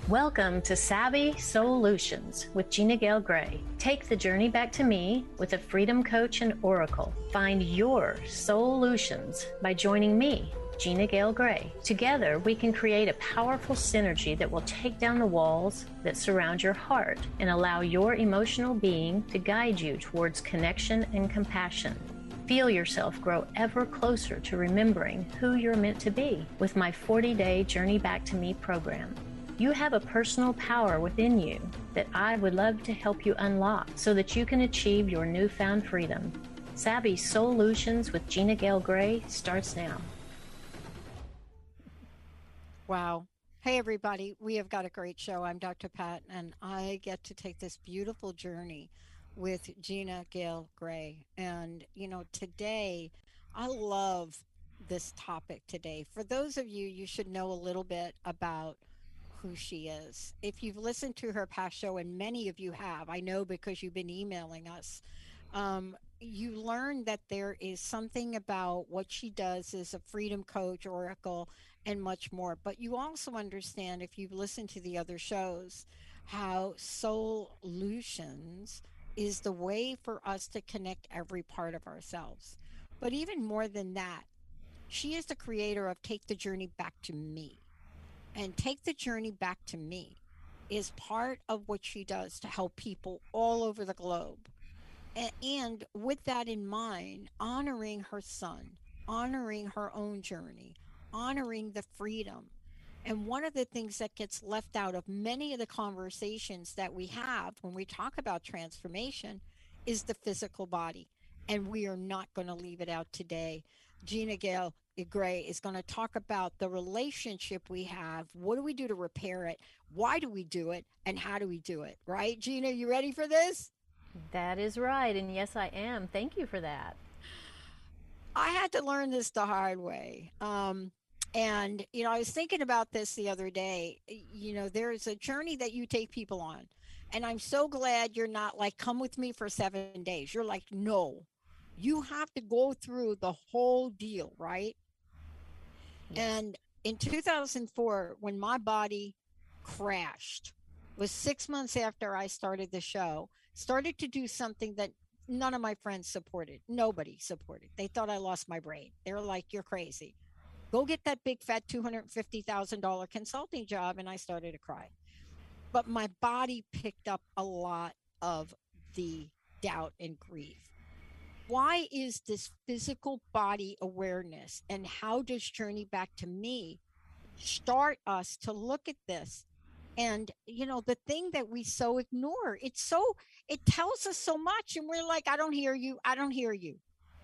Welcome to Savvy Solutions with Gina Gale Gray. Take the journey back to me with a freedom coach and oracle. Find your solutions by joining me, Gina Gale Gray. Together, we can create a powerful synergy that will take down the walls that surround your heart and allow your emotional being to guide you towards connection and compassion. Feel yourself grow ever closer to remembering who you're meant to be with my 40-day Journey Back to Me program. You have a personal power within you that I would love to help you unlock so that you can achieve your newfound freedom. Savvy Solutions with Gina Gale Gray starts now. Wow. Hey, everybody. We have got a great show. I'm Dr. Pat, and I get to take this beautiful journey with Gina Gale Gray. And, today I love this topic today. For those of you, you should know a little bit about who she is. If you've listened to her past show, and many of you have, I know because you've been emailing us, you learn that there is something about what she does as a freedom coach, oracle, and much more. But you also understand, if you've listened to the other shows, how solutions is the way for us to connect every part of ourselves. But even more than that, she is the creator of Take the Journey Back to Me. And Take the Journey Back to Me is part of what she does to help people all over the globe. And with that in mind, honoring her son, honoring her own journey, honoring the freedom. And one of the things that gets left out of many of the conversations that we have when we talk about transformation is the physical body. And we are not going to leave it out today. Gina Gale Gray is going to talk about the relationship we have. What do we do to repair it? Why do we do it? And how do we do it? Right? Gina, you ready for this? That is right. And yes, I am. Thank you for that. I had to learn this the hard way. And, I was thinking about this the other day. There's a journey that you take people on. And I'm so glad you're not like, come with me for 7 days. You're like, no, you have to go through the whole deal, right? Yes. And in 2004, when my body crashed, was 6 months after I started the show, started to do something that none of my friends supported. Nobody supported. They thought I lost my brain. They were like, you're crazy. Go get that big fat $250,000 consulting job. And I started to cry. But my body picked up a lot of the doubt and grief. Why is this physical body awareness, and how does Journey Back to Me start us to look at this? And, the thing that we so ignore, it tells us so much, and we're like, I don't hear you. I don't hear you.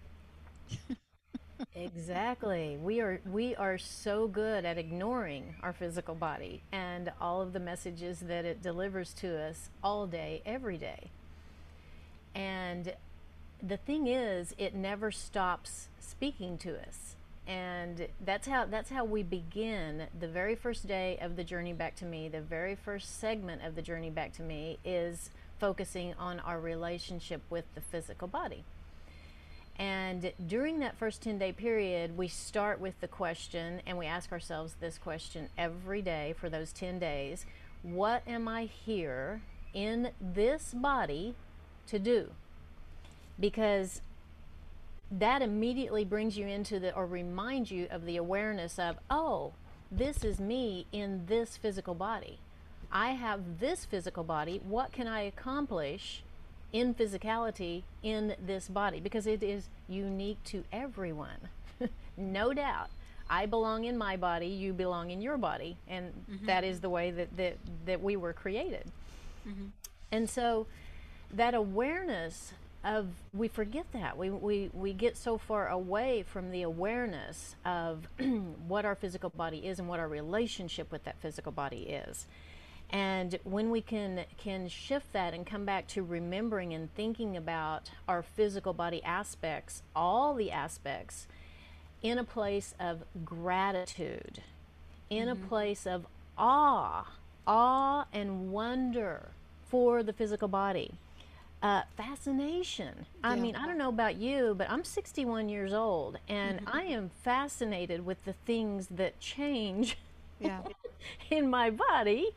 Exactly. We are so good at ignoring our physical body and all of the messages that it delivers to us all day, every day. And the thing is, it never stops speaking to us. And that's how we begin the very first day of the Journey Back to Me. The very first segment of the Journey Back to Me is focusing on our relationship with the physical body. And during that first 10-day period, we start with the question, and we ask ourselves this question every day for those 10 days. What am I here in this body to do? Because that immediately brings you into or reminds you of the awareness of, oh, this is me in this physical body. I have this physical body. What can I accomplish in physicality in this body? Because it is unique to everyone. No doubt. I belong in my body, you belong in your body. And that is the way that we were created. And so that awareness of, we forget that. We get so far away from the awareness of what our physical body is and what our relationship with that physical body is. And when we can shift that and come back to remembering and thinking about our physical body aspects, all the aspects, in a place of gratitude, in a place of awe and wonder for the physical body. Fascination. I mean, I don't know about you, but I'm 61 years old, and I am fascinated with the things that change in my body.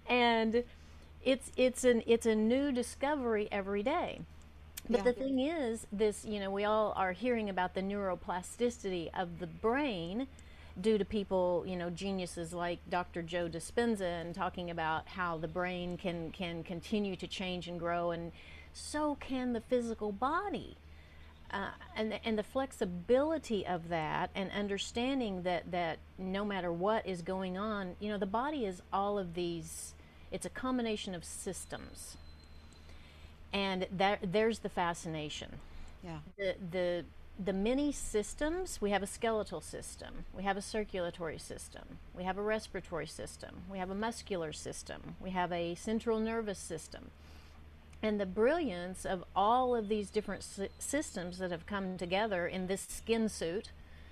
And it's a new discovery every day. But Yeah. the thing is, this, we all are hearing about the neuroplasticity of the brain due to people, geniuses like Dr. Joe Dispenza, and talking about how the brain can continue to change and grow, and so can the physical body. And the flexibility of that, and understanding that no matter what is going on, the body is all of these. It's a combination of systems, and there's the fascination. Yeah. The many systems. We have a skeletal system, we have a circulatory system, we have a respiratory system, we have a muscular system, we have a central nervous system. And the brilliance of all of these different systems that have come together in this skin suit,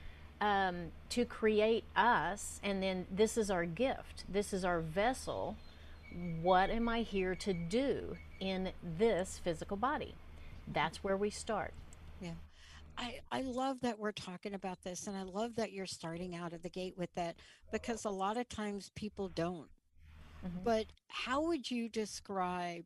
to create us. And then this is our gift, this is our vessel. What am I here to do in this physical body? That's where we start. Yeah. I love that we're talking about this, and I love that you're starting out of the gate with that, because a lot of times people don't. Mm-hmm. But how would you describe,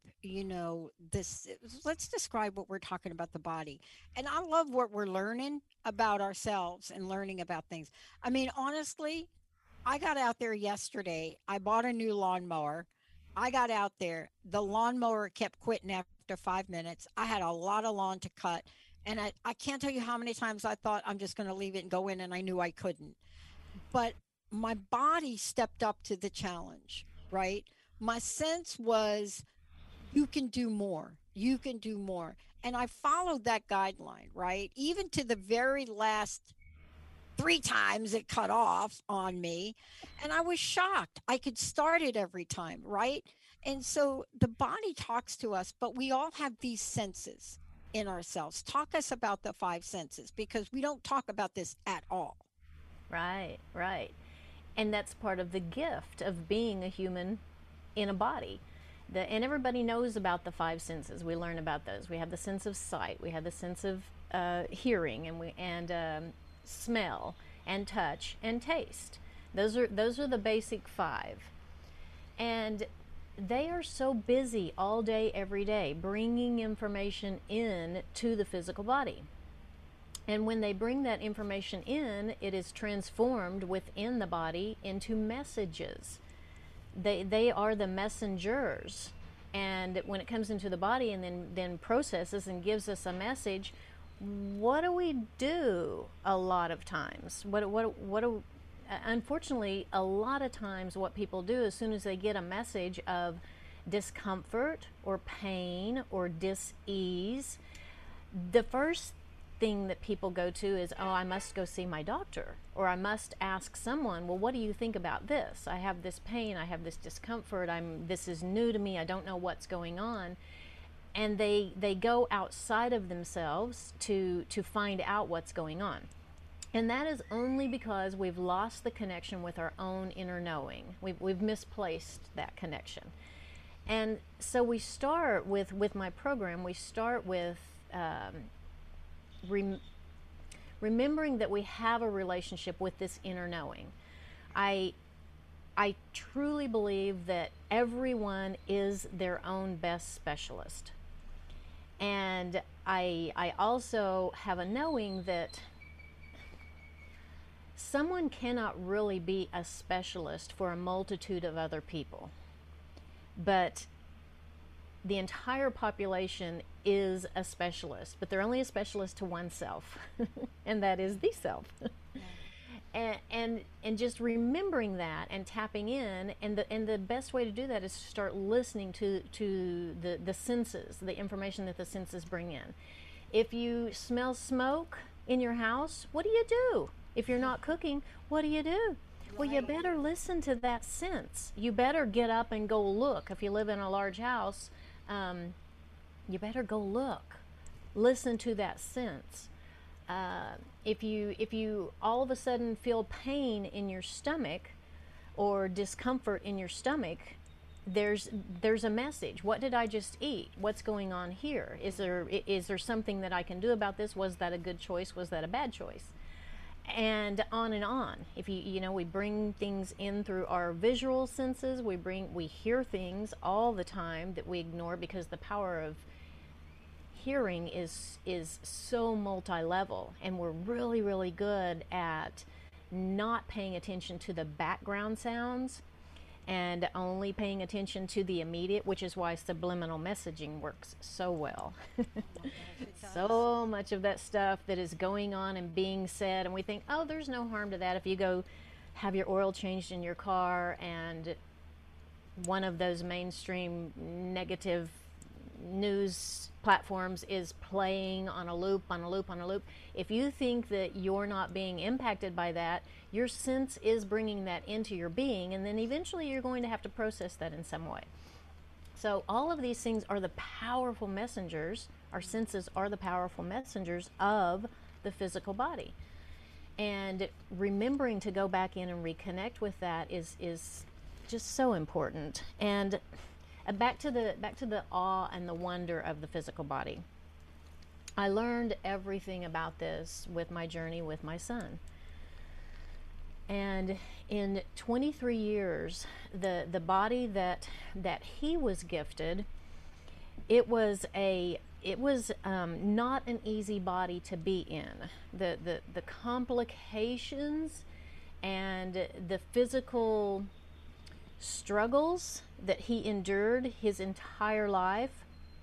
this? Let's describe what we're talking about, the body. And I love what we're learning about ourselves and learning about things. I mean, honestly, I got out there yesterday. I bought a new lawnmower. I got out there. The lawnmower kept quitting after 5 minutes. I had a lot of lawn to cut. And I can't tell you how many times I thought I'm just going to leave it and go in, and I knew I couldn't. But my body stepped up to the challenge, right? My sense was, you can do more. You can do more. And I followed that guideline, right? Even to the very last 3 times it cut off on me. And I was shocked. I could start it every time, right? And so the body talks to us, but we all have these senses in ourselves. Talk us about the five senses, because we don't talk about this at all. Right, right. And that's part of the gift of being a human in a body. And everybody knows about the five senses. We learn about those. We have the sense of sight. We have the sense of hearing, and smell, and touch, and taste. Those are the basic five. And they are so busy all day, every day, bringing information in to the physical body. And when they bring that information in, it is transformed within the body into messages. They are the messengers. And when it comes into the body and then processes and gives us a message, what do we do a lot of times? Unfortunately, a lot of times what people do, as soon as they get a message of discomfort or pain or dis-ease, the first thing that people go to is, oh, I must go see my doctor, or I must ask someone, well, what do you think about this? I have this pain, I have this discomfort, this is new to me, I don't know what's going on. And they go outside of themselves to find out what's going on. And that is only because we've lost the connection with our own inner knowing. We've misplaced that connection. And so we start with my program, we start with remembering that we have a relationship with this inner knowing. I truly believe that everyone is their own best specialist. And I also have a knowing that someone cannot really be a specialist for a multitude of other people. But the entire population is a specialist, but they're only a specialist to oneself, and that is the self. Yeah. and just remembering that and tapping in, and the best way to do that is to start listening to the senses, the information that the senses bring in. If you smell smoke in your house, what do you do? If you're not cooking, what do you do? Well, you better listen to that sense. You better get up and go look. If you live in a large house, you better go look. Listen to that sense. If you all of a sudden feel pain in your stomach or discomfort in your stomach, there's a message. What did I just eat? What's going on here? Is there something that I can do about this? Was that a good choice? Was that a bad choice? and on and on. If you know, we bring things in through our visual senses, we hear things all the time that we ignore, because the power of hearing is so multi-level, and we're really, really good at not paying attention to the background sounds and only paying attention to the immediate, which is why subliminal messaging works so well. Oh my gosh, it does. So much of that stuff that is going on and being said, and we think, oh, there's no harm to that. If you go have your oil changed in your car and one of those mainstream negative news platforms is playing on a loop, on a loop, on a loop, if you think that you're not being impacted by that, your sense is bringing that into your being, and then eventually you're going to have to process that in some way. So all of these things are the powerful messengers. Our senses are the powerful messengers of the physical body. And remembering to go back in and reconnect with that is just so important. And back to the awe and the wonder of the physical body. I learned everything about this with my journey with my son. And in 23 years, the body that he was gifted, it was not an easy body to be in. The complications and the physical struggles that he endured his entire life,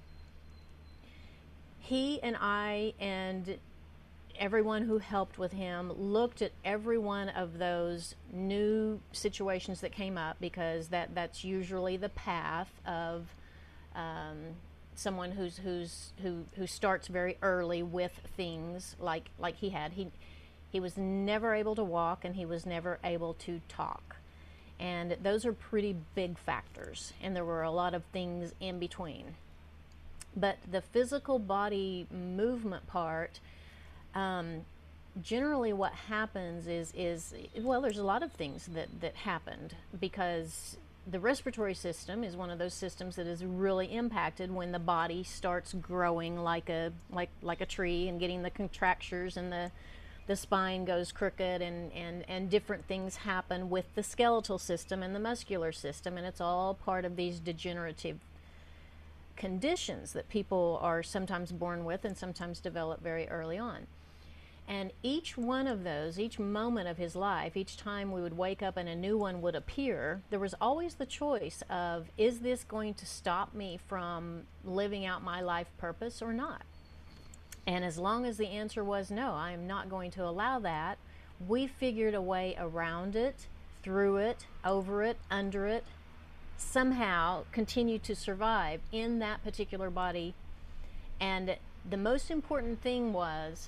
he and I and everyone who helped with him looked at every one of those new situations that came up, because that's usually the path of someone who starts very early with things like he had. He was never able to walk, and he was never able to talk. And those are pretty big factors, and there were a lot of things in between. But the physical body movement part, generally what happens is well, there's a lot of things that happened, because the respiratory system is one of those systems that is really impacted when the body starts growing like a tree, and getting the contractures, and the spine goes crooked, and different things happen with the skeletal system and the muscular system, and it's all part of these degenerative conditions that people are sometimes born with and sometimes develop very early on. And each one of those, each moment of his life, each time we would wake up and a new one would appear, there was always the choice of, is this going to stop me from living out my life purpose or not? And as long as the answer was no, I am not going to allow that, we figured a way around it, through it, over it, under it, somehow continue to survive in that particular body. And the most important thing was,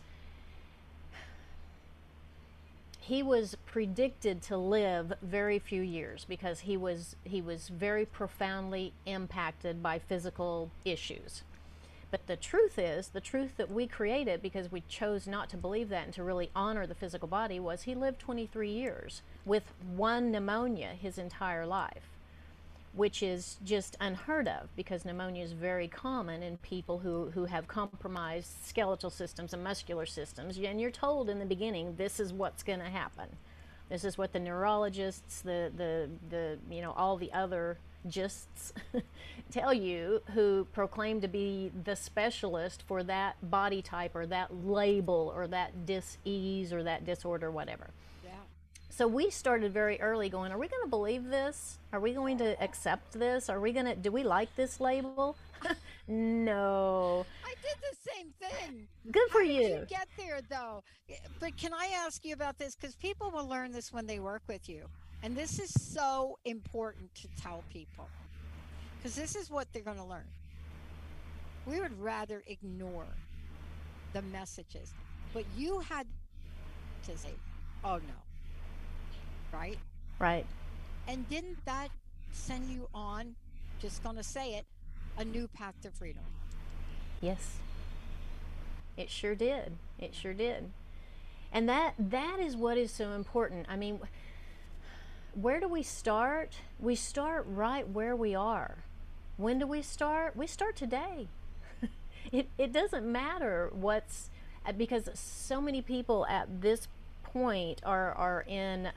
he was predicted to live very few years, because he was very profoundly impacted by physical issues. But the truth that we created, because we chose not to believe that and to really honor the physical body, was he lived 23 years with one pneumonia his entire life, which is just unheard of, because pneumonia is very common in people who have compromised skeletal systems and muscular systems. And you're told in the beginning, this is what's going to happen. This is what the neurologists, the all the other gists tell you, who proclaim to be the specialist for that body type or that label or that dis-ease or that disorder, whatever. Yeah. So we started very early going, are we going to believe this? Are we going to accept this? Do we like this label? No. I did the same thing. Good for How did you. you get there, though? But can I ask you about this? Because people will learn this when they work with you. And this is so important to tell people, because this is what they're going to learn. We would rather ignore the messages, but you had to say, oh no, right? Right. And didn't that send you on, just going to say it, a new path to freedom? Yes. It sure did. It sure did. And that is what is so important. I mean, where do we start? We start right where we are. When do we start? We start today. It doesn't matter because so many people at this point are in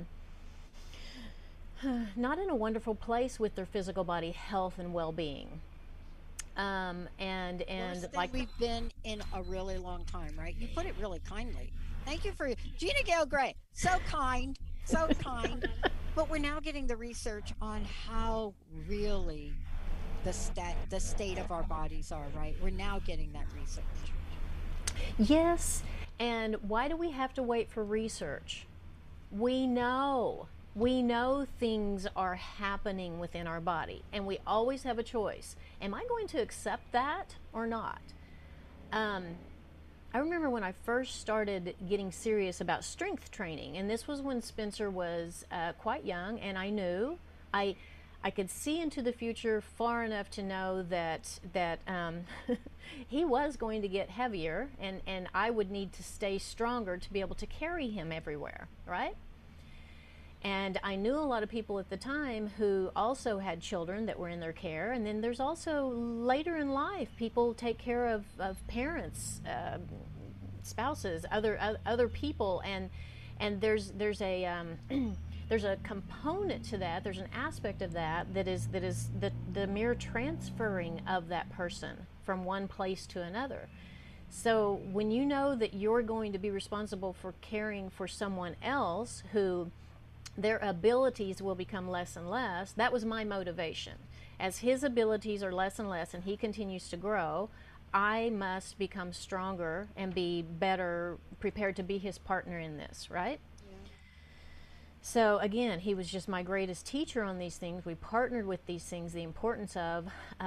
not in a wonderful place with their physical body health and well-being. And Worse than like, we've been in a really long time, right? You put it really kindly. Thank you for Gina Gale Gray. So kind, so kind. But we're now getting the research on how really the state of our bodies are, right? We're now getting that research. yes, and why do we have to wait for research? We know. We know things are happening within our body, and we always have a choice. Am I going to accept that or not? Um, I remember when I first started getting serious about strength training, and this was when Spencer was quite young, and I knew I I could see into the future far enough to know that he was going to get heavier, and I would need to stay stronger to be able to carry him everywhere, right? And I knew a lot of people at the time who also had children that were in their care. And then there's also later in life, people take care of parents, spouses, other people, and there's a there's a component to that. There's an aspect of that is the mere transferring of that person from one place to another. So when you know that you're going to be responsible for caring for someone else who their abilities will become less and less, that was my motivation. As his abilities are less and less and he continues to grow, I must become stronger and be better prepared to be his partner in this, right? Yeah. So again, he was just my greatest teacher on these things. We partnered with these things, the importance of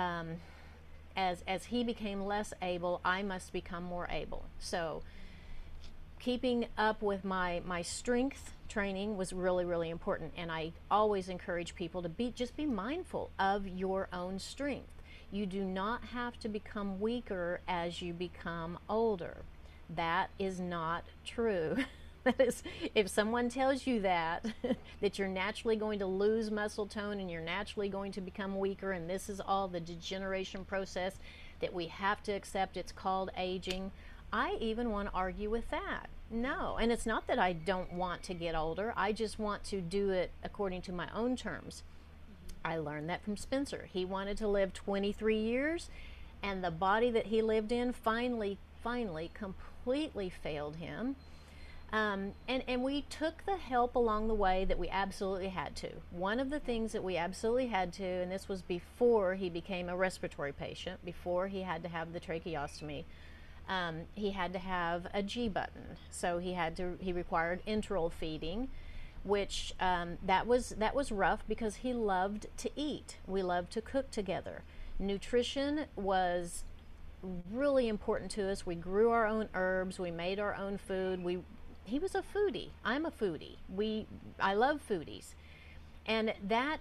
as he became less able, I must become more able. So keeping up with my strength training was really, really important, and I always encourage people to be mindful of your own strength. You do not have to become weaker as you become older. That is not true. That is, if someone tells you that that you're naturally going to lose muscle tone and you're naturally going to become weaker, and this is all the degeneration process that we have to accept, it's called aging. I even want to argue with that. No, and it's not that I don't want to get older. I just want to do it according to my own terms. I learned that from Spencer. He wanted to live 23 years, and the body that he lived in finally completely failed him. And we took the help along the way that we absolutely had to. One of the things that we absolutely had to, and this was before he became a respiratory patient, before he had to have the tracheostomy, he had to have a G button. So he required enteral feeding, which that was rough because he loved to eat. We loved to cook together. Nutrition was really important to us. We grew our own herbs. We made our own food. He was a foodie. I'm a foodie. I love foodies, and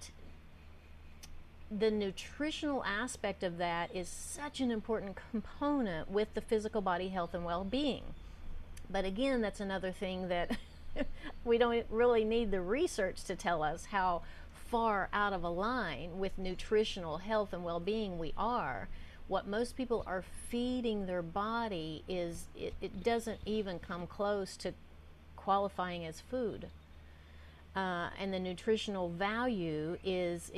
the nutritional aspect of that is such an important component with the physical body health and well-being. But again, that's another thing that we don't really need the research to tell us how far out of a line with nutritional health and well-being we are. What most people are feeding their body is it doesn't even come close to qualifying as food. And the nutritional value is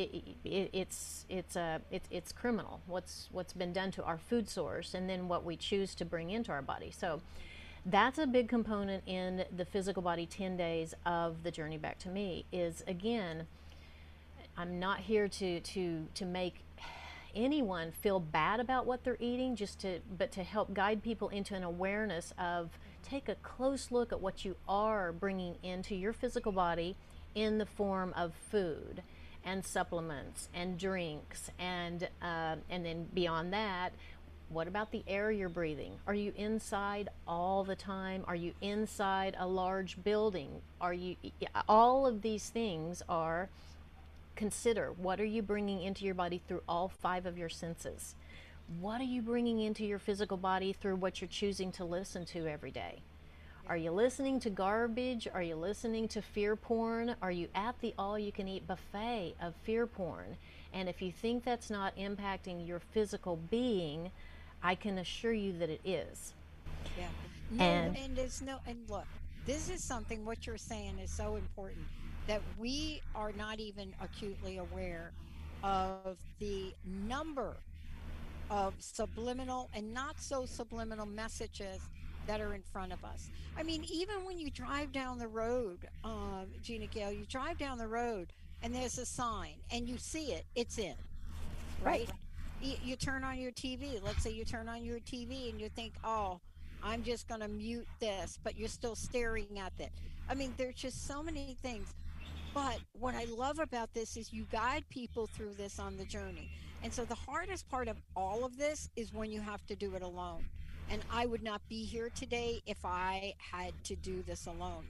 it's criminal. What's been done to our food source, and then what we choose to bring into our body. So that's a big component in the physical body 10 days of the journey back to me. Is again, I'm not here to make anyone feel bad about what they're eating, but to help guide people into an awareness of take a close look at what you are bringing into your physical body in the form of food and supplements and drinks, and then beyond that, what about the air you're breathing? Are you inside all the time? Are you inside a large building? All of these things are consider. What are you bringing into your body through all 5 of your senses? What are you bringing into your physical body through what you're choosing to listen to every day? Are you listening to garbage? Are you listening to fear porn? Are you at the all-you-can-eat buffet of fear porn? And if you think that's not impacting your physical being, I can assure you that it is. Yeah. No, and there's no, and look, this is something, what you're saying is so important, that we are not even acutely aware of the number of subliminal and not so subliminal messages that are in front of us. I mean, even when you drive down the road, Gina Gail, you drive down the road and there's a sign and you see it, it's in, right? You turn on your TV. Let's say you turn on your TV and you think, oh, I'm just going to mute this, but you're still staring at it. I mean, there's just so many things. But what I love about this is you guide people through this on the journey. And so the hardest part of all of this is when you have to do it alone. And I would not be here today if I had to do this alone.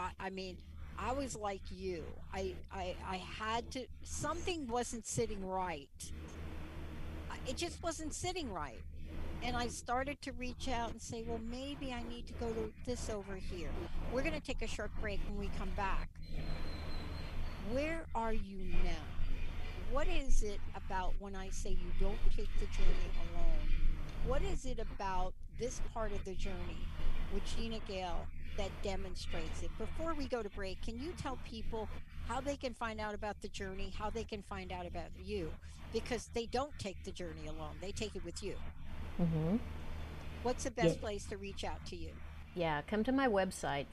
I was like you. I had to, something wasn't sitting right. It just wasn't sitting right. And I started to reach out and say, well, maybe I need to go to this over here. We're going to take a short break. When we come back, where are you now? What is it about when I say you don't take the journey alone? What is it about this part of the journey with Gina Gail that demonstrates it? Before we go to break, can you tell people how they can find out about the journey, how they can find out about you? Because they don't take the journey alone. They take it with you. Mm-hmm. What's the best place to reach out to you? Yeah, come to my website,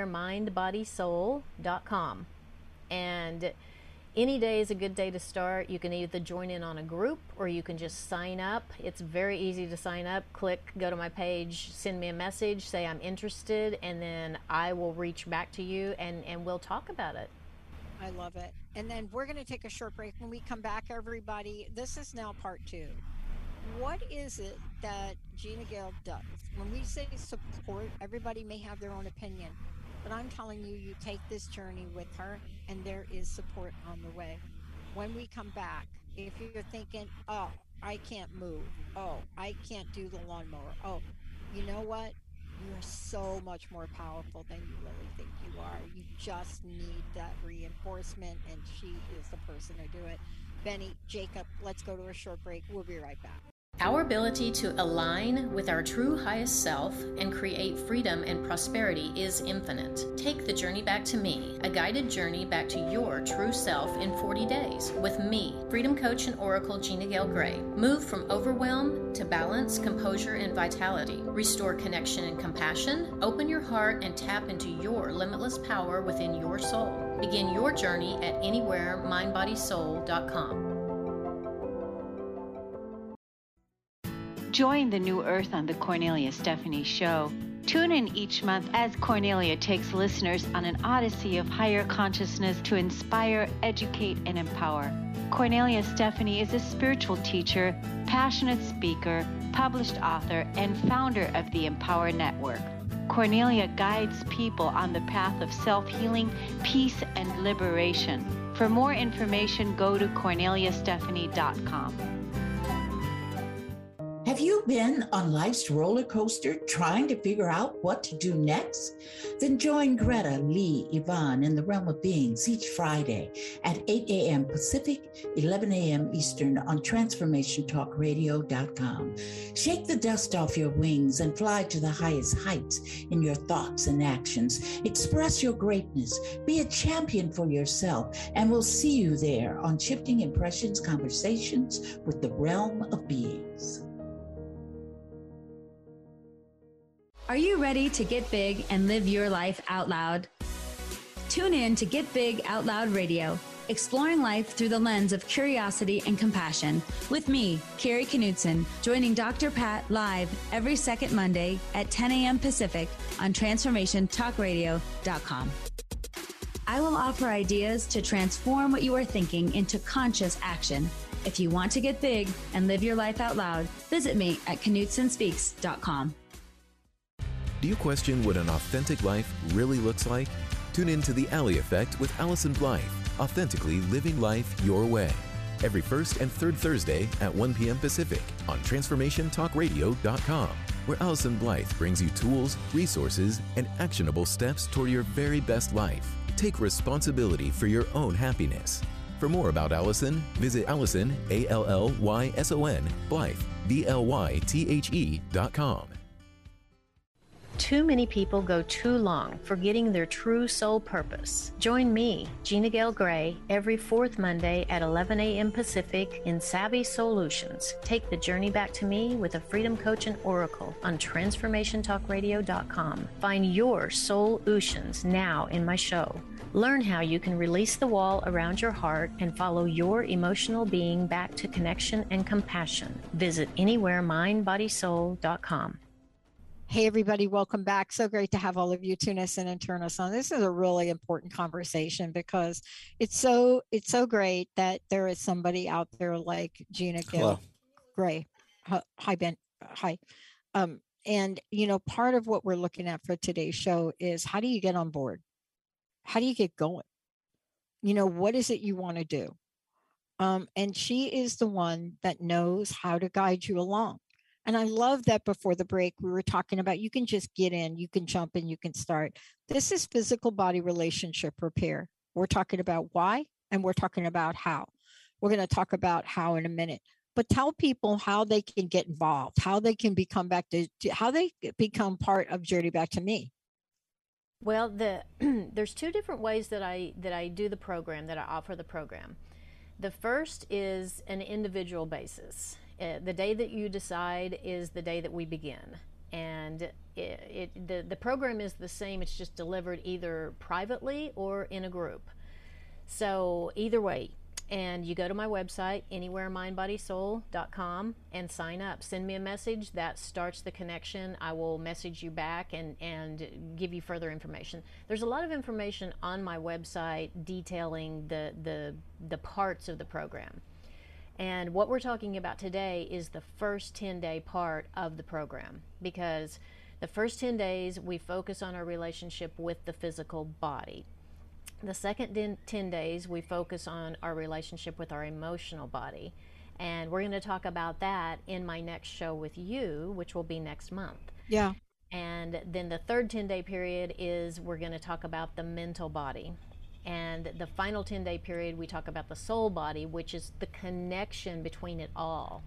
anywheremindbodysoul.com. And any day is a good day to start. You can either join in on a group or you can just sign up. It's very easy to sign up. Click, go to my page, send me a message, say I'm interested, and then I will reach back to you and we'll talk about it. I love it. And then we're going to take a short break. When we come back, everybody, this is now part 2. What is it that Gina Gail does? When we say support, everybody may have their own opinion, but I'm telling you, you take this journey with her and there is support on the way. When we come back, if you're thinking, oh, I can't move, oh, I can't do the lawnmower, oh, you know what? You're so much more powerful than you really think you are. You just need that reinforcement, and she is the person to do it. Benny, Jacob, let's go to a short break. We'll be right back. Our ability to align with our true highest self and create freedom and prosperity is infinite. Take the journey back to me, a guided journey back to your true self in 40 days with me, Freedom Coach and Oracle Gina Gail Gray. Move from overwhelm to balance, composure, and vitality. Restore connection and compassion. Open your heart and tap into your limitless power within your soul. Begin your journey at anywheremindbodysoul.com. Join the New Earth on the Cornelia Stephanie Show. Tune in each month as Cornelia takes listeners on an odyssey of higher consciousness to inspire, educate, and empower. Cornelia Stephanie is a spiritual teacher, passionate speaker, published author, and founder of the Empower Network. Cornelia guides people on the path of self-healing, peace, and liberation. For more information, go to corneliastephanie.com. Have you been on life's roller coaster trying to figure out what to do next? Then join Greta, Lee, Yvonne in the Realm of Beings each Friday at 8 a.m. Pacific, 11 a.m. Eastern on TransformationTalkRadio.com. Shake the dust off your wings and fly to the highest heights in your thoughts and actions. Express your greatness. Be a champion for yourself, and we'll see you there on Shifting Impressions Conversations with the Realm of Beings. Are you ready to get big and live your life out loud? Tune in to Get Big Out Loud Radio, exploring life through the lens of curiosity and compassion, with me, Carrie Knudsen, joining Dr. Pat live every second Monday at 10 a.m. Pacific on TransformationTalkRadio.com. I will offer ideas to transform what you are thinking into conscious action. If you want to get big and live your life out loud, visit me at KnudsenSpeaks.com. Do you question what an authentic life really looks like? Tune in to The Alley Effect with Allison Blythe, authentically living life your way. Every first and third Thursday at 1 p.m. Pacific on TransformationTalkRadio.com, where Allison Blythe brings you tools, resources, and actionable steps toward your very best life. Take responsibility for your own happiness. For more about Allison, visit Allison, ALLYSON, Blythe, BLYTHE.com. Too many people go too long forgetting their true soul purpose. Join me, Gina Gale Gray, every fourth Monday at 11 a.m. Pacific in Savvy Solutions. Take the journey back to me with a Freedom Coach and Oracle on TransformationTalkRadio.com. Find your soul oceans now in my show. Learn how you can release the wall around your heart and follow your emotional being back to connection and compassion. Visit anywheremindbodysoul.com. Hey, everybody, welcome back. So great to have all of you tune us in and turn us on. This is a really important conversation because it's so great that there is somebody out there like Gina Gale Gray. Hi, Ben. Hi. And, you know, part of what we're looking at for today's show is how do you get on board? How do you get going? You know, what is it you want to do? And she is the one that knows how to guide you along. And I love that before the break, we were talking about you can just get in, you can jump in, you can start. This is physical body relationship repair. We're talking about why, and we're talking about how. We're going to talk about how in a minute. But tell people how they can get involved, how they can become how they become part of Journey Back to Me. Well, there's two different ways that I do the program, that I offer the program. The first is an individual basis. The day that you decide is the day that we begin. And the program is the same, it's just delivered either privately or in a group. So either way, and you go to my website, anywheremindbodysoul.com, and sign up. Send me a message. That starts the connection. I will message you back and give you further information. There's a lot of information on my website detailing the parts of the program. And what we're talking about today is the first 10-day part of the program, because the first 10 days we focus on our relationship with the physical body. The second 10 days we focus on our relationship with our emotional body. And we're going to talk about that in my next show with you, which will be next month. Yeah. And then the third 10-day period is we're going to talk about the mental body. And the final 10-day period, we talk about the soul body, which is the connection between it all.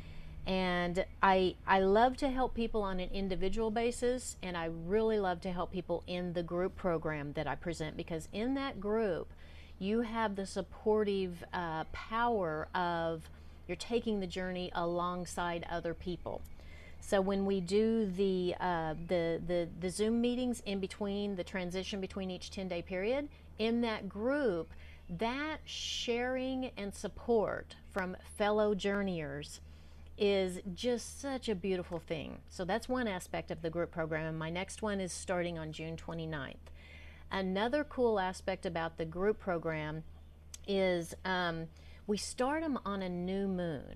And I love to help people on an individual basis, and I really love to help people in the group program that I present, because in that group, you have the supportive power of you're taking the journey alongside other people. So when we do the Zoom meetings in between, the transition between each 10-day period, in that group, that sharing and support from fellow journeyers is just such a beautiful thing. So that's one aspect of the group program. My next one is starting on June 29th. Another cool aspect about the group program is we start them on a new moon.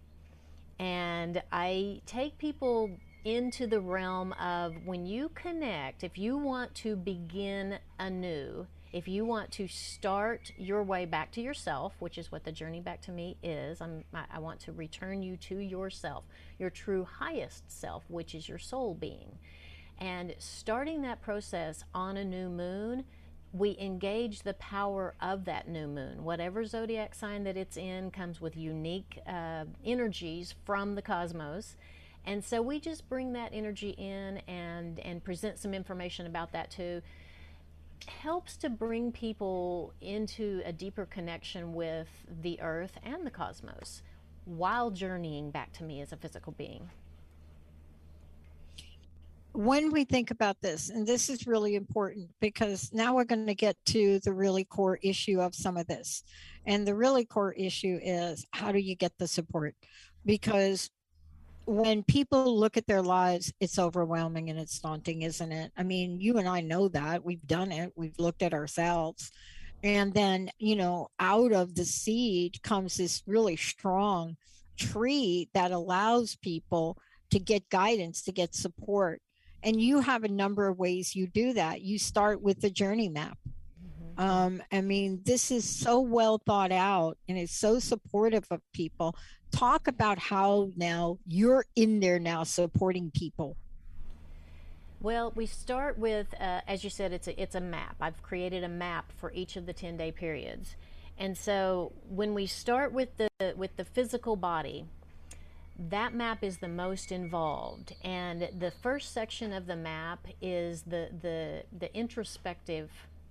And I take people into the realm of when you connect, if you want to begin anew, if you want to start your way back to yourself, which is what the Journey Back to Me is, I want to return you to yourself, your true highest self, which is your soul being. And starting that process on a new moon, we engage the power of that new moon. Whatever zodiac sign that it's in comes with unique energies from the cosmos. And so we just bring that energy in and present some information about that too. Helps to bring people into a deeper connection with the earth and the cosmos while journeying back to me as a physical being. When we think about this, and this is really important because now we're going to get to the really core issue of some of this. And the really core issue is how do you get the support? Because when people look at their lives, it's overwhelming and it's daunting, isn't it? I mean, you and I know that. We've done it. We've looked at ourselves. And then, you know, out of the seed comes this really strong tree that allows people to get guidance, to get support. And you have a number of ways you do that. You start with the journey map. I mean, this is so well thought out and it's so supportive of people. Talk about how now you're in there now supporting people. Well, we start with, as you said, it's a map. I've created a map for each of the 10-day periods. And so when we start with the physical body, That map is the most involved, and the first section of the map is the introspective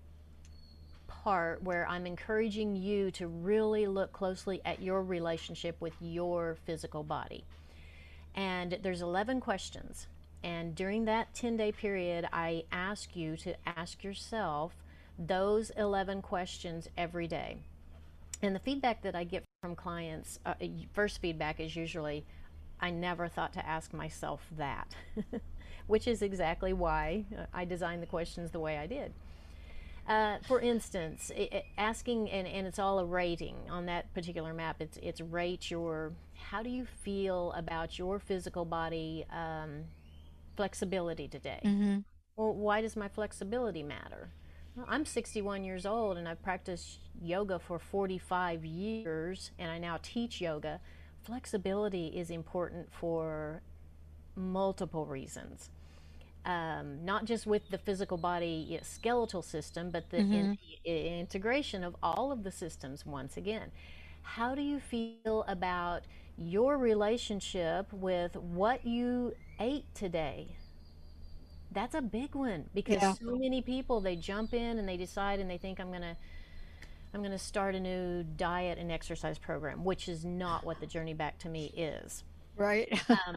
part, where I'm encouraging you to really look closely at your relationship with your physical body. And there's 11 questions, and during that 10-day period, I ask you to ask yourself those 11 questions every day. And the feedback that I get from clients, first feedback is usually, I never thought to ask myself that, which is exactly why I designed the questions the way I did. For instance, asking, and it's all a rating on that particular map. It's rate your, how do you feel about your physical body flexibility today? Mm-hmm. Well, why does my flexibility matter? Well, I'm 61 years old and I've practiced yoga for 45 years, and I now teach yoga. Flexibility is important for multiple reasons. Not just with the physical body skeletal system, but the integration of all of the systems once again. How do you feel about your relationship with what you ate today? That's a big one, because so many people, they jump in and they decide and they think, I'm gonna start a new diet and exercise program, which is not what the Journey Back to Me is. Right.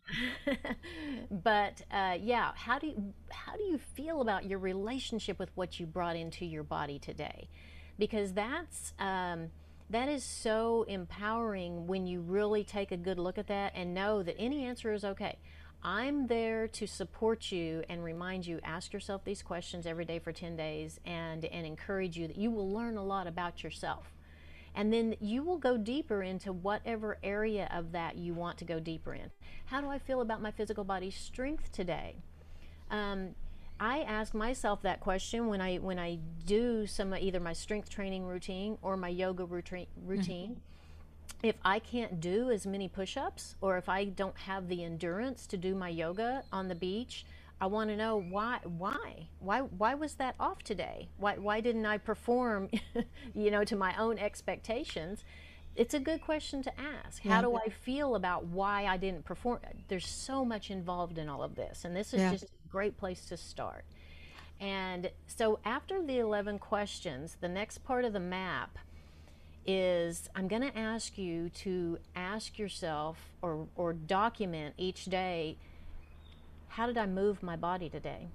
But yeah, how do you feel about your relationship with what you brought into your body today? Because that is so empowering when you really take a good look at that and know that any answer is okay. I'm there to support you and remind you, ask yourself these questions every day for 10 days and encourage you that you will learn a lot about yourself. And then you will go deeper into whatever area of that you want to go deeper in. How do I feel about my physical body strength today? I ask myself that question when I do either my strength training routine or my yoga routine. If I can't do as many push-ups, or if I don't have the endurance to do my yoga on the beach, I want to know why was that off today? Why didn't I perform, to my own expectations? It's a good question to ask. How do I feel about why I didn't perform? There's so much involved in all of this, and this is just a great place to start. And so after the 11 questions, the next part of the map is, I'm going to ask you to ask yourself or document each day, how did I move my body today?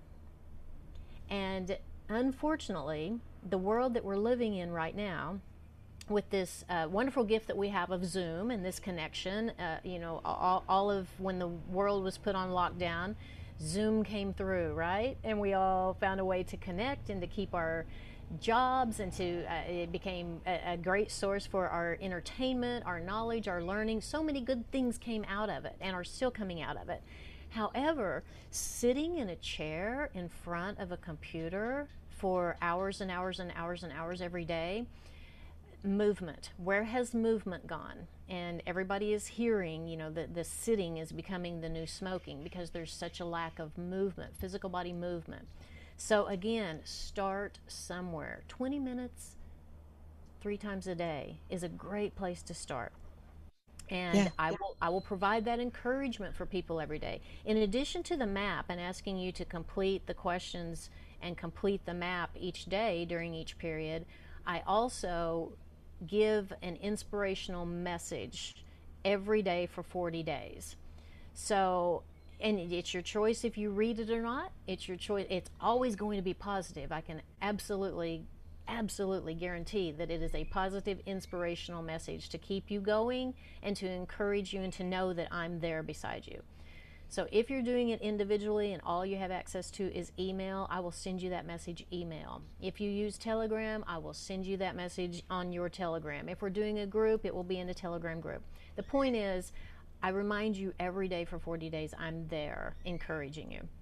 And unfortunately, the world that we're living in right now, with this wonderful gift that we have of Zoom and this connection, all of when the world was put on lockdown, Zoom came through, right? And we all found a way to connect and to keep our jobs, and it became a great source for our entertainment, our knowledge, our learning. So many good things came out of it and are still coming out of it. However, sitting in a chair in front of a computer for hours and hours and hours and hours every day, movement, where has movement gone? And everybody is hearing, the sitting is becoming the new smoking, because there's such a lack of movement, physical body movement. So again, start somewhere. 20 minutes 3 times a day is a great place to start. And I will provide that encouragement for people every day. In addition to the map and asking you to complete the questions and complete the map each day during each period, I also give an inspirational message every day for 40 days. So, and it's your choice if you read it or not. It's your choice. It's always going to be positive. I can absolutely guarantee that it is a positive, inspirational message to keep you going and to encourage you and to know that I'm there beside you. So if you're doing it individually and all you have access to is email, I will send you that message email. If you use Telegram, I will send you that message on your Telegram. If we're doing a group, it will be in a Telegram group. The point is, I remind you every day for 40 days, I'm there encouraging you.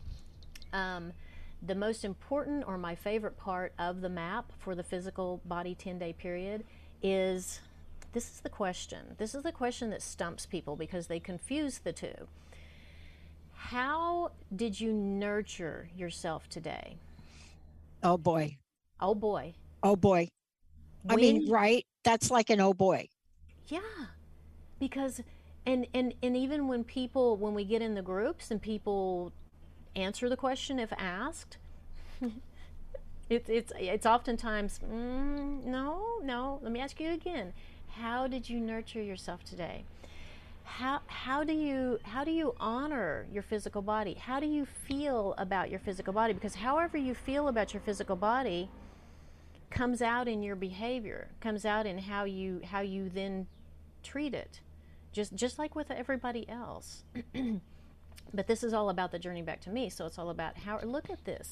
The most important, or my favorite part of the map for the physical body 10-day period is, this is the question. This is the question that stumps people because they confuse the two. How did you nurture yourself today? Oh boy. Oh boy. Oh boy. I mean, right? That's like an oh boy. Yeah. Because And even when we get in the groups and people answer the question if asked, it's oftentimes, no, let me ask you again. How did you nurture yourself today? How do you honor your physical body? How do you feel about your physical body? Because however you feel about your physical body comes out in your behavior, comes out in how you then treat it, just like with everybody else. But this is all about the journey back to me. So it's all about look at this.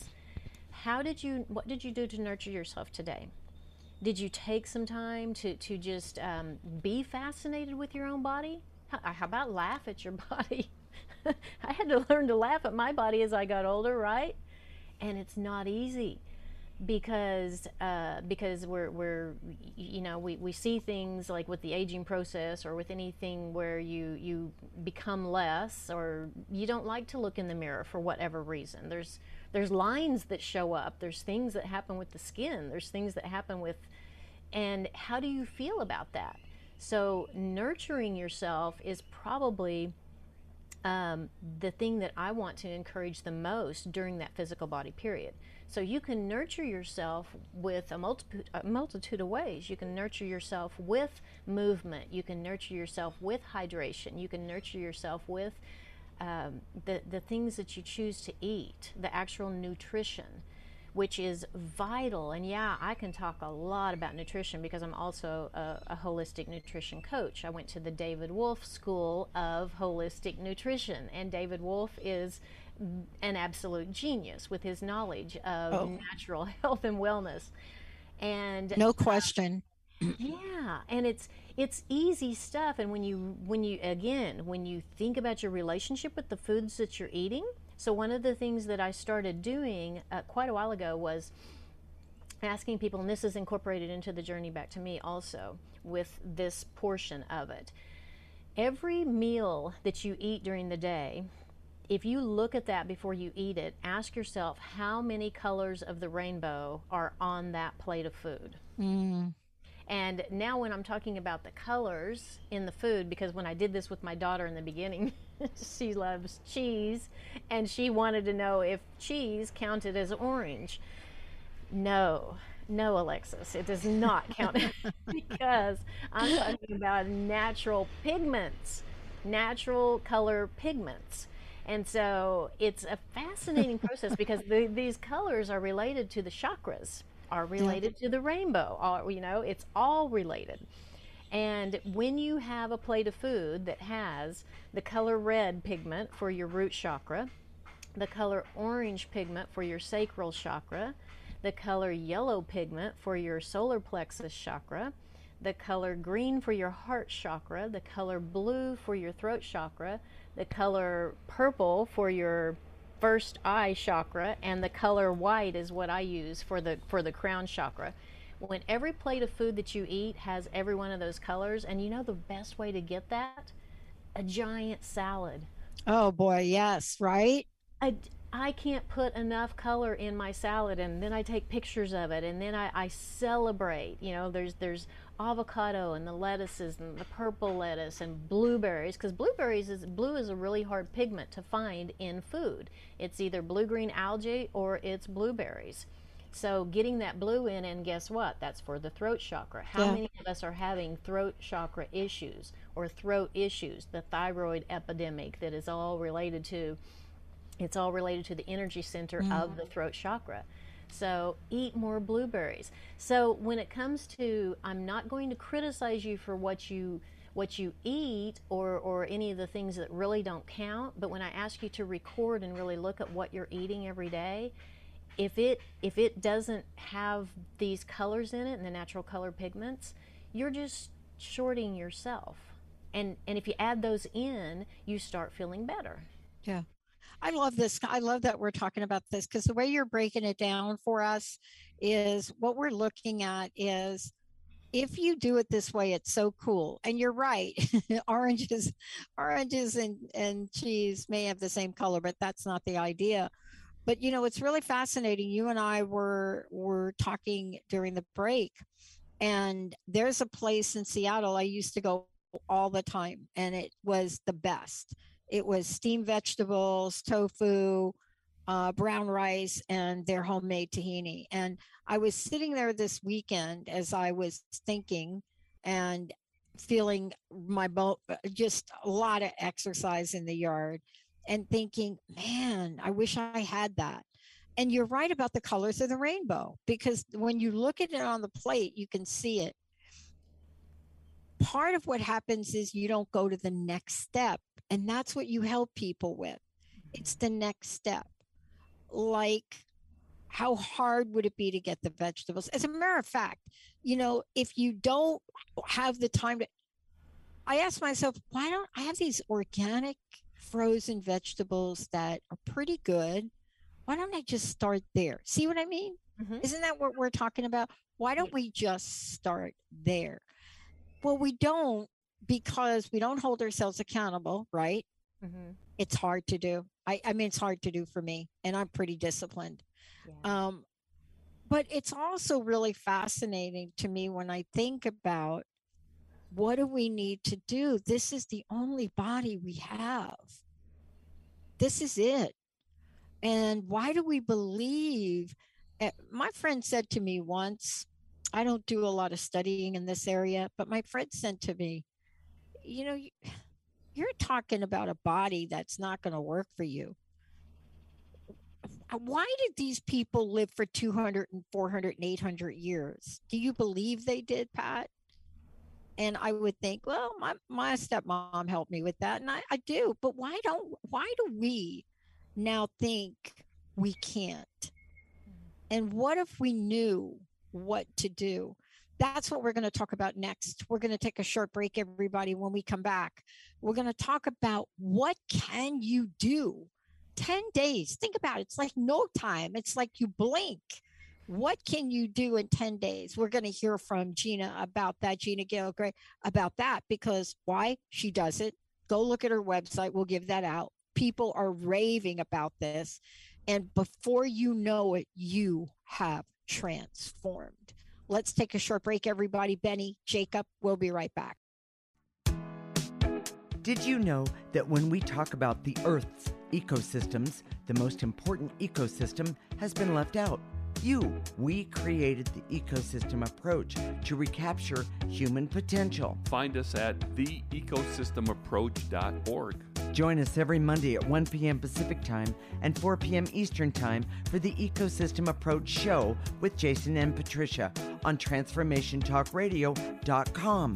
What did you do to nurture yourself today? Did you take some time to just be fascinated with your own body? How about laugh at your body? I had to learn to laugh at my body as I got older, right? And it's not easy because we're we see things like with the aging process or with anything where you become less, or you don't like to look in the mirror for whatever reason. There's lines that show up. There's things that happen with the skin. There's things that happen with, and how do you feel about that? So nurturing yourself is probably the thing that I want to encourage the most during that physical body period. So you can nurture yourself with a multitude of ways. You can nurture yourself with movement. You can nurture yourself with hydration. You can nurture yourself with the things that you choose to eat, the actual nutrition, which is vital. And yeah, I can talk a lot about nutrition because I'm also a holistic nutrition coach. I went to the David Wolfe School of Holistic Nutrition, and David Wolfe is an absolute genius with his knowledge of natural health and wellness. And no question. Yeah, and it's easy stuff. And when you think about your relationship with the foods that you're eating. So one of the things that I started doing quite a while ago was asking people, and this is incorporated into the journey back to me also with this portion of it. Every meal that you eat during the day, if you look at that before you eat it, ask yourself how many colors of the rainbow are on that plate of food. Mm. And now when I'm talking about the colors in the food, because when I did this with my daughter in the beginning, she loves cheese, and she wanted to know if cheese counted as orange. No, Alexis, it does not count because I'm talking about natural pigments, natural color pigments. And so it's a fascinating process because these colors are related to the chakras, are related to the rainbow, it's all related. And when you have a plate of food that has the color red pigment for your root chakra, the color orange pigment for your sacral chakra, the color yellow pigment for your solar plexus chakra, the color green for your heart chakra, the color blue for your throat chakra, the color purple for your first eye chakra, and the color white is what I use for the crown chakra. When every plate of food that you eat has every one of those colors, and you know the best way to get that? A giant salad. Oh boy, yes, right? I can't put enough color in my salad, and then I take pictures of it, and then I celebrate. There's avocado and the lettuces and the purple lettuce and blueberries, because blue is a really hard pigment to find in food. It's either blue-green algae or it's blueberries. So getting that blue in, and guess what? That's for the throat chakra. How many of us are having throat chakra issues or throat issues? The thyroid epidemic that is all related to, it's all related to the energy center of the throat chakra. So eat more blueberries. So when it comes to, I'm not going to criticize you for what you eat or any of the things that really don't count, but when I ask you to record and really look at what you're eating every day, if it doesn't have these colors in it and the natural color pigments, you're just shorting yourself. And if you add those in, you start feeling better. Yeah. I love this. I love that we're talking about this, because the way you're breaking it down for us is what we're looking at is, if you do it this way, it's so cool. And you're right. oranges and cheese may have the same color, but that's not the idea. But it's really fascinating. You and I were talking during the break, and there's a place in Seattle I used to go all the time, and it was the best. It was steamed vegetables, tofu, brown rice, and their homemade tahini. And I was sitting there this weekend as I was thinking and feeling my just a lot of exercise in the yard and thinking, man, I wish I had that. And you're right about the colors of the rainbow, because when you look at it on the plate, you can see it. Part of what happens is you don't go to the next step. And that's what you help people with. It's the next step. Like, how hard would it be to get the vegetables? As a matter of fact, if you don't have the time to, I ask myself, why don't I have these organic frozen vegetables that are pretty good? Why don't I just start there? See what I mean? Mm-hmm. Isn't that what we're talking about? Why don't we just start there? Well, we don't, because we don't hold ourselves accountable, right? Mm-hmm. It's hard to do. I mean, it's hard to do for me, and I'm pretty disciplined. Yeah. But it's also really fascinating to me when I think about, what do we need to do? This is the only body we have. This is it. And why do we believe? My friend said to me once, I don't do a lot of studying in this area, but my friend said to me, you're talking about a body that's not going to work for you. Why did these people live for 200 and 400 and 800 years? Do you believe they did, Pat? And I would think, well, my stepmom helped me with that. And I do. But why do we now think we can't? And what if we knew what to do? That's what we're going to talk about next. We're going to take a short break, everybody. When we come back, we're going to talk about, what can you do? 10 days. Think about it. It's like no time. It's like you blink. What can you do in 10 days? We're going to hear from Gina about that, Gina Gale-Gray, about that, because why? She does it. Go look at her website. We'll give that out. People are raving about this. And before you know it, you have transformed. Let's take a short break, everybody. Benny, Jacob, we'll be right back. Did you know that when we talk about the Earth's ecosystems, the most important ecosystem has been left out? We created the ecosystem approach to recapture human potential. Find us at theecosystemapproach.org. Join us every Monday at 1 p.m. Pacific Time and 4 p.m. Eastern Time for the Ecosystem Approach Show with Jason and Patricia on TransformationTalkRadio.com.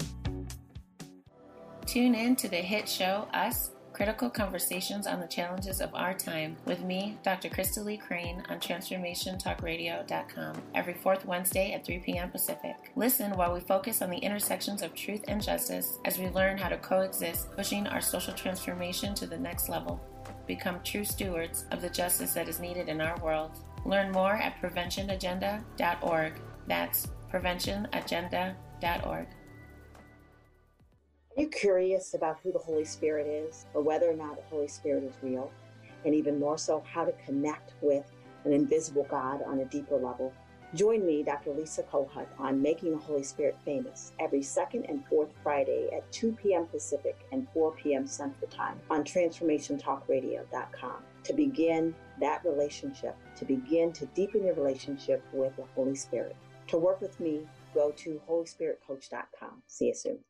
Tune in to the hit show Us, Critical Conversations on the Challenges of Our Time with me, Dr. Krista Lee Crane, on TransformationTalkRadio.com every fourth Wednesday at 3 p.m. Pacific. Listen while we focus on the intersections of truth and justice as we learn how to coexist, pushing our social transformation to the next level. Become true stewards of the justice that is needed in our world. Learn more at PreventionAgenda.org. That's PreventionAgenda.org. Are you curious about who the Holy Spirit is, or whether or not the Holy Spirit is real? And even more so, how to connect with an invisible God on a deeper level? Join me, Dr. Lisa Kohut, on Making the Holy Spirit Famous every second and fourth Friday at 2 p.m. Pacific and 4 p.m. Central Time on TransformationTalkRadio.com to begin that relationship, to begin to deepen your relationship with the Holy Spirit. To work with me, go to HolySpiritCoach.com. See you soon.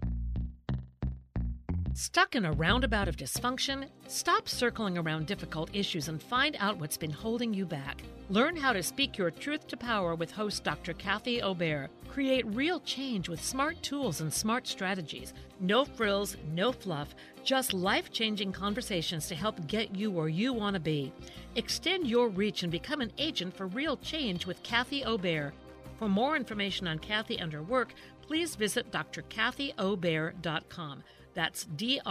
Stuck in a roundabout of dysfunction? Stop circling around difficult issues and find out what's been holding you back. Learn how to speak your truth to power with host Dr. Kathy Obear. Create real change with smart tools and smart strategies. No frills, no fluff, just life-changing conversations to help get you where you want to be. Extend your reach and become an agent for real change with Kathy Obear. For more information on Kathy and her work, please visit drkathyobear.com. That's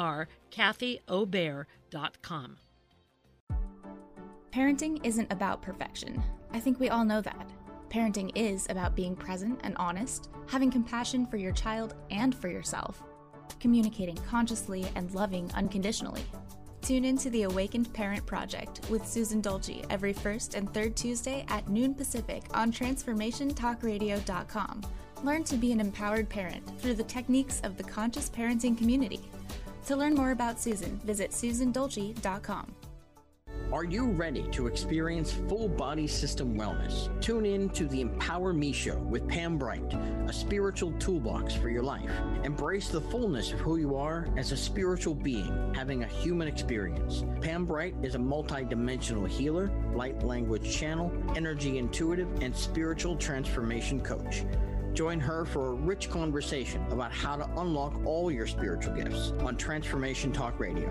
drkathyobear.com. Parenting isn't about perfection. I think we all know that. Parenting is about being present and honest, having compassion for your child and for yourself, communicating consciously and loving unconditionally. Tune in to the Awakened Parent Project with Susan Dolce every first and third Tuesday at noon Pacific on TransformationTalkRadio.com Learn to be an empowered parent through the techniques of the conscious parenting community. To learn more about Susan, visit susandolce.com. Are you ready to experience full body system wellness? Tune in to the Empower Me Show with Pam Bright, a spiritual toolbox for your life. Embrace the fullness of who you are as a spiritual being having a human experience. Pam Bright is a multidimensional healer, light language channel, energy intuitive, and spiritual transformation coach. Join her for a rich conversation about how to unlock all your spiritual gifts on Transformation Talk Radio.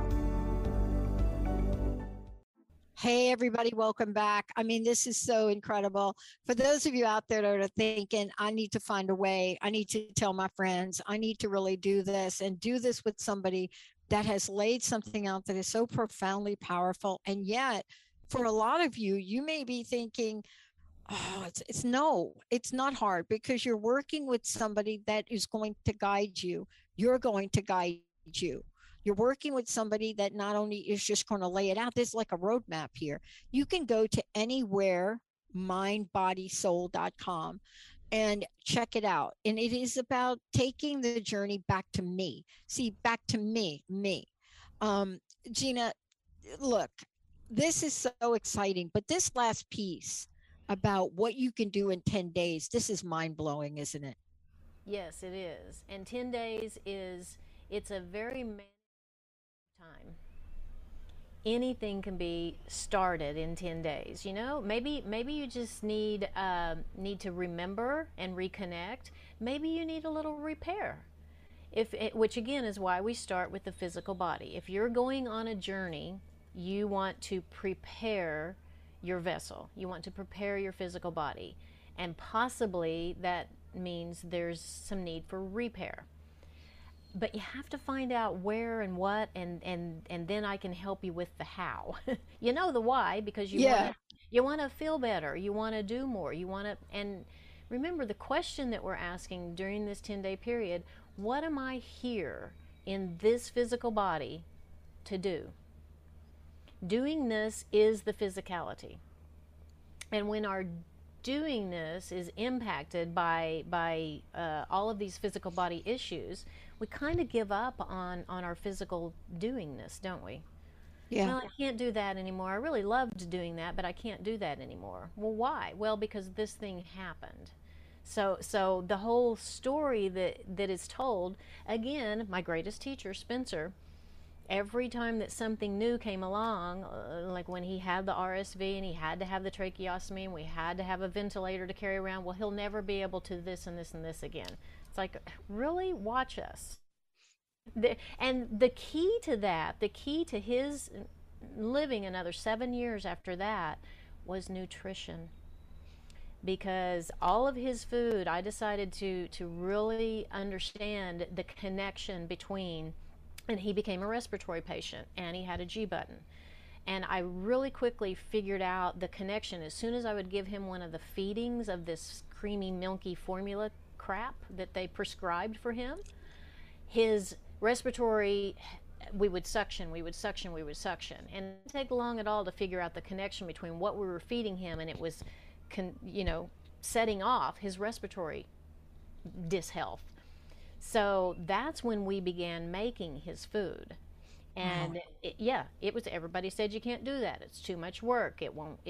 Hey, everybody, welcome back. I mean, this is so incredible. For those of you out there that are thinking, I need to find a way, I need to tell my friends, I need to really do this and do this with somebody that has laid something out that is so profoundly powerful. And yet, for a lot of you, you may be thinking, oh, it's not hard, because you're working with somebody that is going to guide you. You're going to guide you. You're working with somebody that not only is just going to lay it out, there's like a roadmap here. You can go to anywhere, mindbodysoul.com, and check it out. And it is about taking the journey back to me. See, back to me. Gina, look, this is so exciting, but this last piece about what you can do in 10 days, this is mind-blowing, isn't it? Yes, it is. And 10 days it's a very time. Anything can be started in 10 days. You know, maybe you just need to remember and reconnect. Maybe you need a little repair. Which again is why we start with the physical body. If you're going on a journey, you want to prepare your vessel. You want to prepare your physical body. And possibly that means there's some need for repair. But you have to find out where and what, and then I can help you with the how. You know the why, because you want to feel better, you want to do more, you want to, and remember the question that we're asking during this 10-day period: what am I here in this physical body to do? Doing this is the physicality. And when our doingness is impacted by all of these physical body issues, we kind of give up on our physical doingness, don't we? Yeah. Well, I can't do that anymore. I really loved doing that, but I can't do that anymore. Well, why? Well, because this thing happened. So the whole story that is told, again, my greatest teacher, Spencer, every time that something new came along, like when he had the RSV and he had to have the tracheostomy and we had to have a ventilator to carry around, well, he'll never be able to this and this and this again. It's like, really? Watch us. And the key to that, the key to his living another 7 years after that, was nutrition. Because all of his food, I decided to really understand the connection between, and he became a respiratory patient and he had a G button. And I really quickly figured out the connection. As soon as I would give him one of the feedings of this creamy, milky formula crap that they prescribed for him, his respiratory, we would suction. And it didn't take long at all to figure out the connection between what we were feeding him, and it was, setting off his respiratory dishealth. So that's when we began making his food. And it was, everybody said, you can't do that. It's too much work.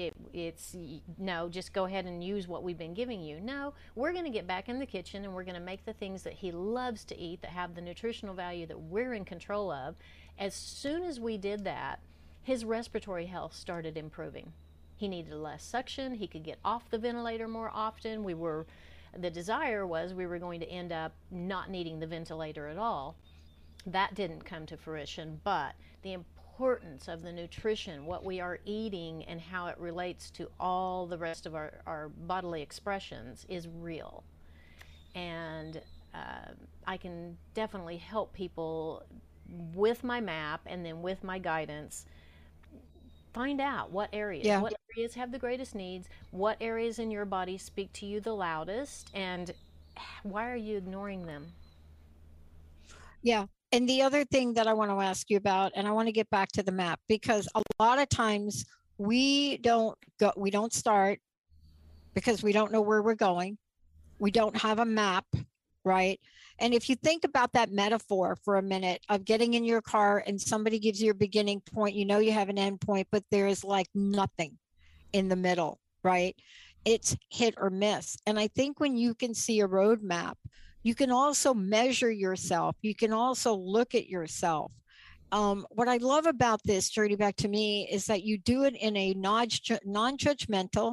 No, just go ahead and use what we've been giving you. No, we're going to get back in the kitchen and we're going to make the things that he loves to eat, that have the nutritional value that we're in control of. As soon as we did that, his respiratory health started improving. He needed less suction. He could get off the ventilator more often. The desire was we were going to end up not needing the ventilator at all. That didn't come to fruition, but the importance of the nutrition, what we are eating and how it relates to all the rest of our bodily expressions, is real. And I can definitely help people with my map and then with my guidance find out what areas have the greatest needs, what areas in your body speak to you the loudest, and why are you ignoring them? Yeah. And the other thing that I want to ask you about, and I want to get back to the map, because a lot of times we don't start because we don't know where we're going. We don't have a map, right? And if you think about that metaphor for a minute of getting in your car and somebody gives you a beginning point, you know you have an end point, but there is like nothing in the middle, right? It's hit or miss. And I think when you can see a roadmap, you can also measure yourself. You can also look at yourself. What I love about this Journey Back to Me is that you do it in a non-judgmental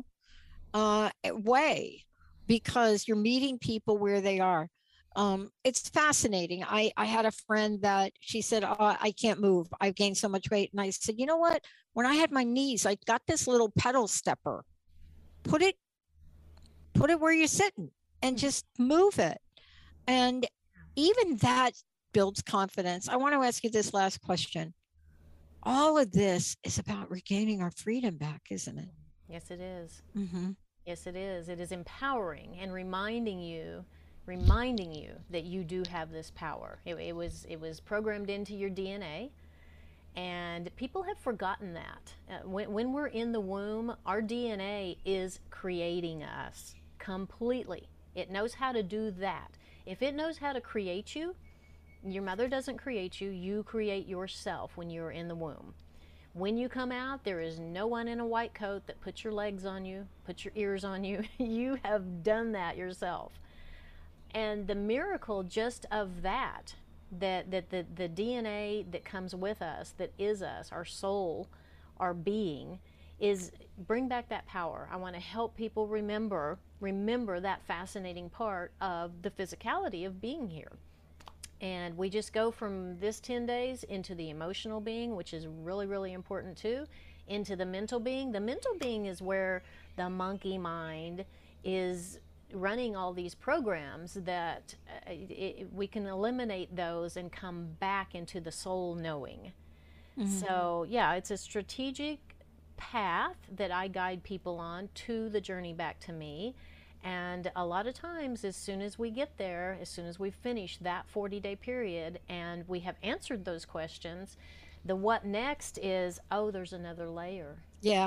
way, because you're meeting people where they are. It's fascinating. I had a friend that she said, oh, I can't move. I've gained so much weight. And I said, you know what? When I had my knees, I got this little pedal stepper. Put it where you're sitting and just move it. And even that builds confidence. I want to ask you this last question. All of this is about regaining our freedom back, isn't it? Yes, it is. Mm-hmm. Yes, it is. It is empowering and reminding you that you do have this power. It was programmed into your DNA, and people have forgotten that. When we're in the womb, our DNA is creating us completely. It knows how to do that. If it knows how to create you, your mother doesn't create you, you create yourself when you're in the womb. When you come out, there is no one in a white coat that puts your legs on you, puts your ears on you. You have done that yourself. And the miracle just of that the DNA that comes with us, that is us, our soul, our being, is bring back that power. I want to help people remember that fascinating part of the physicality of being here. And we just go from this 10 days into the emotional being, which is really, really important too, into the mental being. The mental being is where the monkey mind is running all these programs that we can eliminate those and come back into the soul knowing. Mm-hmm. So yeah, it's a strategic path that I guide people on to the journey back to me. And a lot of times, as soon as we get there, as soon as we finish that 40-day period and we have answered those questions, the what next is, oh, there's another layer. Yeah.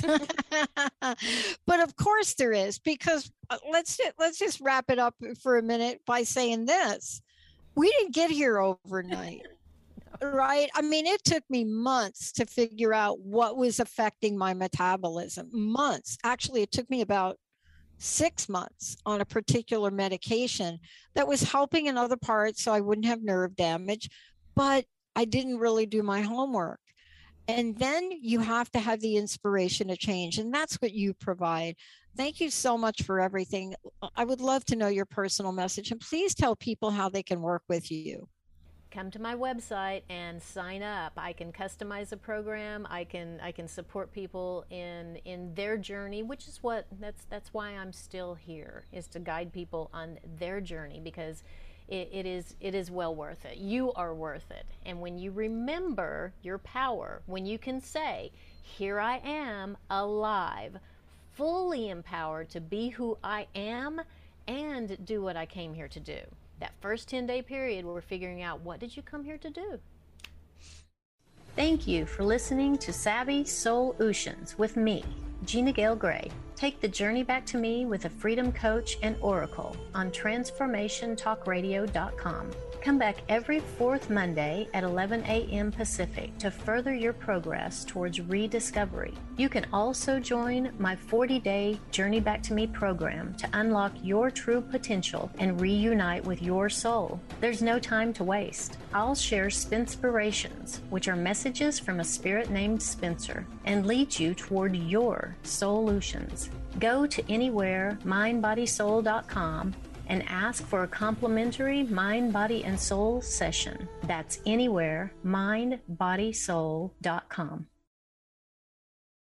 But of course there is, because let's just wrap it up for a minute by saying this. We didn't get here overnight. Right? I mean, it took me months to figure out what was affecting my metabolism. Months. Actually, it took me about 6 months on a particular medication that was helping in other parts so I wouldn't have nerve damage, but I didn't really do my homework. And then you have to have the inspiration to change, and that's what you provide. Thank you so much for everything. I would love to know your personal message, and please tell people how they can work with you. Come to my website and sign up. I can customize a program. I can support people in their journey, which is that's why I'm still here, is to guide people on their journey, because it is well worth it. You are worth it. And when you remember your power, when you can say, here I am, alive, fully empowered to be who I am and do what I came here to do. That first 10-day period, we're figuring out, what did you come here to do? Thank you for listening to Savvy Soul-Utions with me, Gina Gale Gray. Take the journey back to me with a freedom coach and oracle on transformationtalkradio.com. Come back every fourth Monday at 11 a.m. Pacific to further your progress towards rediscovery. You can also join my 40-day Journey Back to Me program to unlock your true potential and reunite with your soul. There's no time to waste. I'll share Spinspirations, which are messages from a spirit named Spencer, and lead you toward your Soulutions. Go to anywheremindbodysoul.com and ask for a complimentary Mind, Body, and Soul session. That's anywheremindbodysoul.com.